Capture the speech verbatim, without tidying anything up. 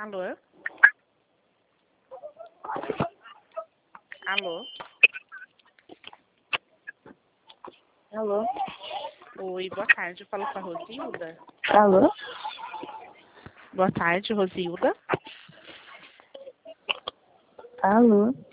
Alô? Alô? Alô? Oi, boa tarde. Eu falo com a Rosilda. Alô? Boa tarde, Rosilda. Alô?